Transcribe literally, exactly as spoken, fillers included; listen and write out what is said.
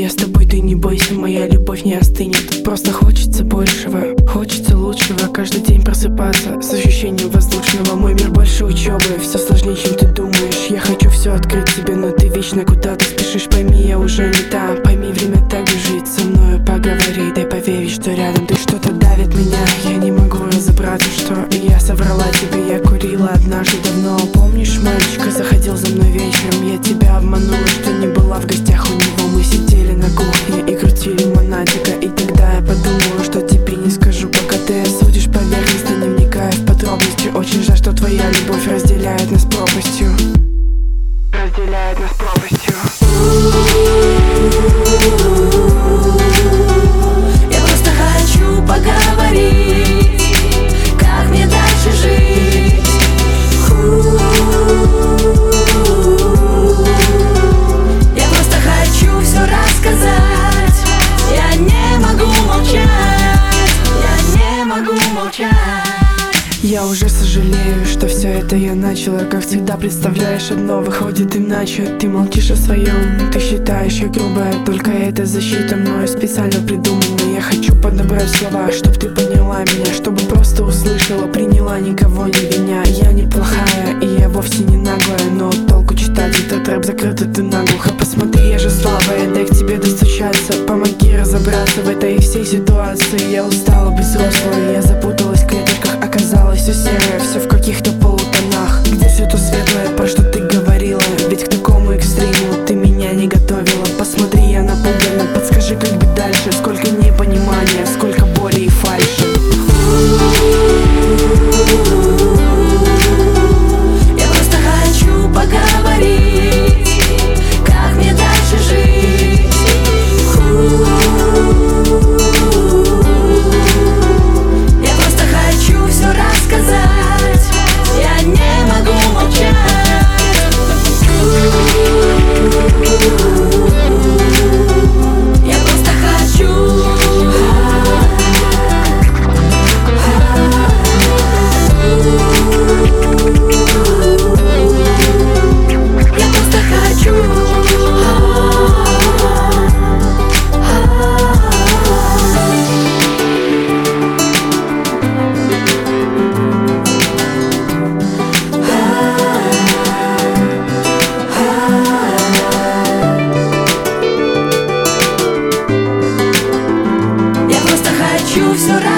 я с тобой, ты не бойся, моя любовь не остынет. Просто хочется большего, хочется лучшего. Каждый день просыпаться с ощущением воздушного. Мой мир больше учебы, все сложнее, чем ты думаешь. Я хочу все открыть тебе, но ты вечно куда-то спешишь. Пойми, я уже не там, пойми, время так бежит. Со мною поговори, дай поверить, что рядом ты. Что-то давит меня, я не могу разобраться, что я соврала тебе. Я курила однажды давно, помнишь, мальчика заходил за мной вечером. Я тебя обманула, что не была в гостях у него. Мы сидели на кухне и крутили монатика. И тогда я подумала, что тебе не скажу, пока ты осудишь поверхность, не вникая в подробности. Очень жаль, что твоя любовь разделяет нас пропастью. Разделяет нас пропастью. Я просто хочу поговорить, как мне дальше жить. Я просто хочу все рассказать. Я не могу молчать, я не могу молчать. Я уже сожалею, что все это я начала. Как всегда представляешь одно, выходит иначе. Ты молчишь о своем, ты считаешь я грубая. Только это защита мною специально придумана. Я хочу подобрать слова, чтоб ты поняла меня, чтобы просто услышала, приняла, никого не виня. Я неплохая и я вовсе не наглая, но толку читать этот рэп, закрыто ты наглухо. Посмотри, я же слабая, дай к тебе достучаться. Помоги разобраться в этой всей ситуации. Я устала быть взрослой, я запуталась в клеточках. Оказалось все серое, все в каких-то полутонах. Где все то светлое, про что ты говорила? Ведь к такому экстриму ты меня не готовила. Посмотри, я напугана, подскажи, как быть дальше. Сколько непонимания, сколько боли и фальши. Я просто хочу поговорить, как мне дальше жить. Я просто хочу все рассказать. Я не могу молчать. Я просто хочу. Я просто хочу. Я просто хочу все